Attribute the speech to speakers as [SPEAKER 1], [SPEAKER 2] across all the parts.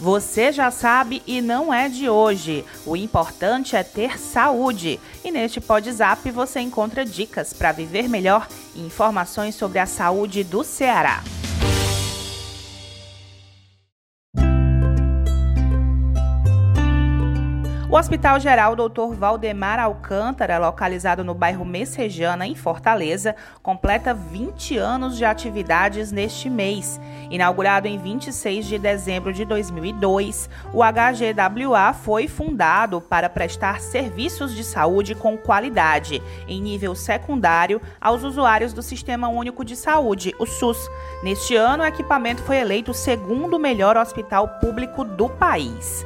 [SPEAKER 1] Você já sabe e não é de hoje. O importante é ter saúde. E neste PodZap você encontra dicas para viver melhor e informações sobre a saúde do Ceará. O Hospital Geral Dr. Valdemar Alcântara, localizado no bairro Messejana, em Fortaleza, completa 20 anos de atividades neste mês. Inaugurado em 26 de dezembro de 2002, o HGWA foi fundado para prestar serviços de saúde com qualidade, em nível secundário, aos usuários do Sistema Único de Saúde, o SUS. Neste ano, o equipamento foi eleito o segundo melhor hospital público do país.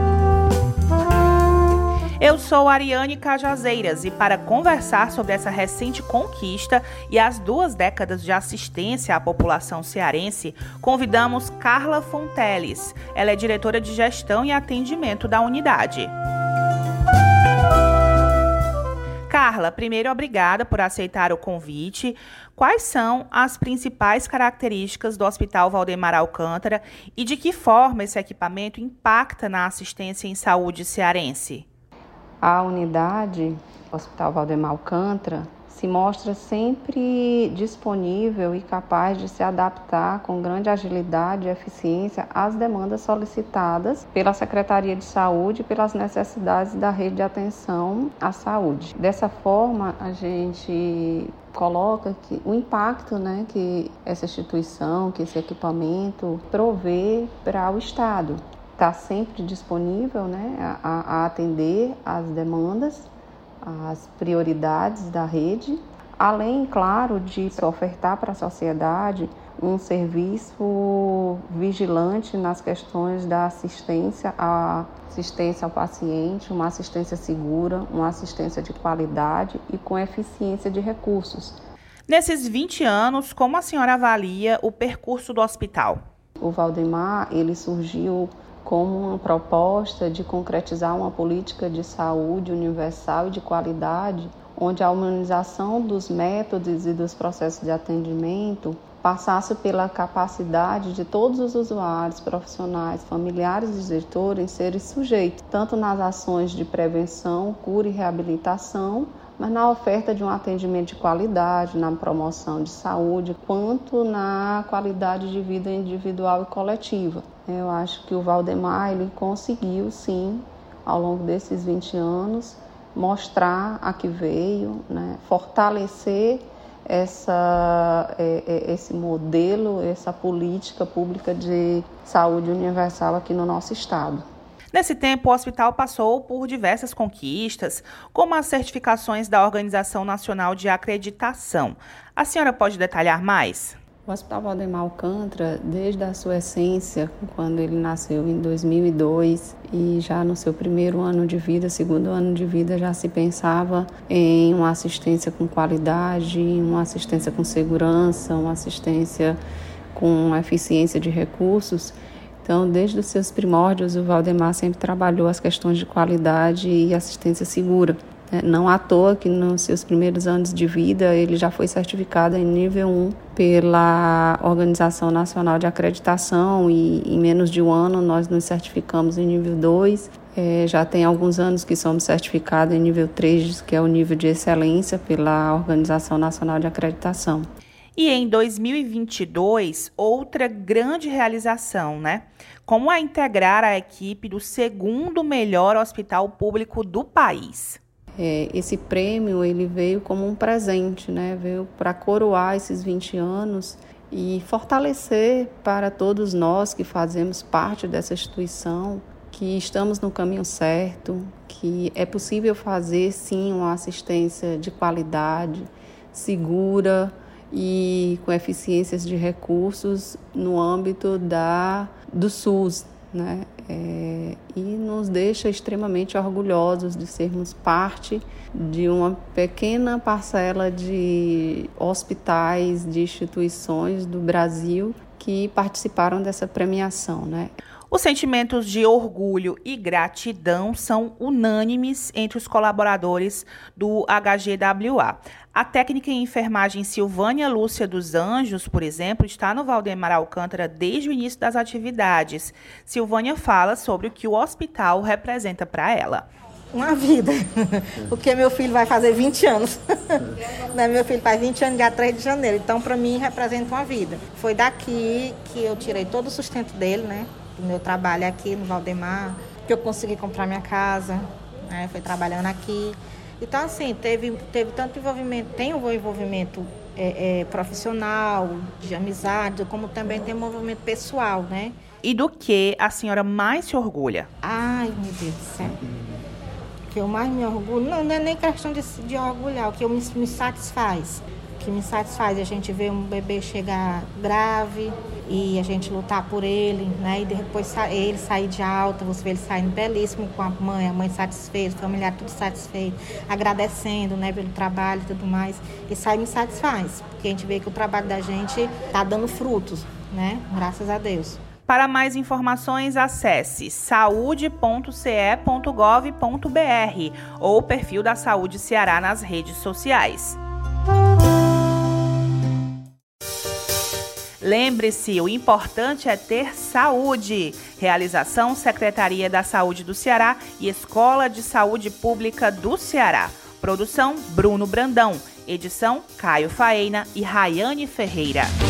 [SPEAKER 1] Eu sou Ariane Cajazeiras e para conversar sobre essa recente conquista e as 2 décadas de assistência à população cearense, convidamos Carla Fonteles. Ela é diretora de Gestão e Atendimento da unidade. Carla, primeiro, obrigada por aceitar o convite. Quais são as principais características do Hospital Valdemar Alcântara e de que forma esse equipamento impacta na assistência em saúde cearense?
[SPEAKER 2] A unidade Hospital Valdemar Alcântara se mostra sempre disponível e capaz de se adaptar com grande agilidade e eficiência às demandas solicitadas pela Secretaria de Saúde e pelas necessidades da rede de atenção à saúde. Dessa forma, a gente coloca que o impacto, que essa instituição, que esse equipamento provê para o Estado. Está sempre disponível a atender às demandas, às prioridades da rede, além, claro, de ofertar para a sociedade um serviço vigilante nas questões da assistência ao paciente, uma assistência segura, uma assistência de qualidade e com eficiência de recursos.
[SPEAKER 1] Nesses 20 anos, como a senhora avalia o percurso do hospital?
[SPEAKER 2] O Valdemar, ele surgiu como uma proposta de concretizar uma política de saúde universal e de qualidade, onde a humanização dos métodos e dos processos de atendimento passasse pela capacidade de todos os usuários, profissionais, familiares e gestores em serem sujeitos, tanto nas ações de prevenção, cura e reabilitação, mas na oferta de um atendimento de qualidade, na promoção de saúde, quanto na qualidade de vida individual e coletiva. Eu acho que o Valdemar ele conseguiu, sim, ao longo desses 20 anos, mostrar a que veio, fortalecer esse modelo, essa política pública de saúde universal aqui no nosso estado.
[SPEAKER 1] Nesse tempo, o hospital passou por diversas conquistas, como as certificações da Organização Nacional de Acreditação. A senhora pode detalhar mais?
[SPEAKER 2] O Hospital Valdemar Alcântara, desde a sua essência, quando ele nasceu em 2002 e já no seu primeiro ano de vida, segundo ano de vida, já se pensava em uma assistência com qualidade, uma assistência com segurança, uma assistência com eficiência de recursos. Então, desde os seus primórdios, o Valdemar sempre trabalhou as questões de qualidade e assistência segura. Não à toa que nos seus primeiros anos de vida ele já foi certificado em nível 1 pela Organização Nacional de Acreditação e em menos de um ano nós nos certificamos em nível 2. Já tem alguns anos que somos certificados em nível 3, que é o nível de excelência pela Organização Nacional de Acreditação.
[SPEAKER 1] E em 2022, outra grande realização, Como é integrar a equipe do segundo melhor hospital público do país?
[SPEAKER 2] Esse prêmio ele veio como um presente, veio para coroar esses 20 anos e fortalecer para todos nós que fazemos parte dessa instituição que estamos no caminho certo, que é possível fazer sim uma assistência de qualidade, segura e com eficiências de recursos no âmbito do SUS, e nos deixa extremamente orgulhosos de sermos parte de uma pequena parcela de hospitais, de instituições do Brasil que participaram dessa premiação,
[SPEAKER 1] Os sentimentos de orgulho e gratidão são unânimes entre os colaboradores do HGWA. A técnica em enfermagem Silvânia Lúcia dos Anjos, por exemplo, está no Valdemar Alcântara desde o início das atividades. Silvânia fala sobre o que o hospital representa para ela.
[SPEAKER 3] Uma vida, porque meu filho vai fazer 20 anos. Meu filho faz 20 anos dia 3 de janeiro, então para mim representa uma vida. Foi daqui que eu tirei todo o sustento dele, né? Do meu trabalho aqui no Valdemar, que eu consegui comprar minha casa, né? Foi trabalhando aqui. Então, assim, teve tanto envolvimento, tem um envolvimento profissional, de amizade, como também tem um envolvimento pessoal, né?
[SPEAKER 1] E do que a senhora mais se orgulha?
[SPEAKER 3] Ai, meu Deus do céu. O que eu mais me orgulho, não é nem questão de orgulhar, o que me satisfaz. O que me satisfaz é a gente ver um bebê chegar grave e a gente lutar por ele, né? E depois ele sair de alta, você vê ele saindo belíssimo com a mãe satisfeita, o familiar tudo satisfeito, agradecendo, né, pelo trabalho e tudo mais. Isso aí me satisfaz, porque a gente vê que o trabalho da gente está dando frutos, né? Graças a Deus.
[SPEAKER 1] Para mais informações, acesse saude.ce.gov.br ou o perfil da Saúde Ceará nas redes sociais. Lembre-se, o importante é ter saúde. Realização Secretaria da Saúde do Ceará e Escola de Saúde Pública do Ceará. Produção Bruno Brandão. Edição Caio Faena e Rayane Ferreira.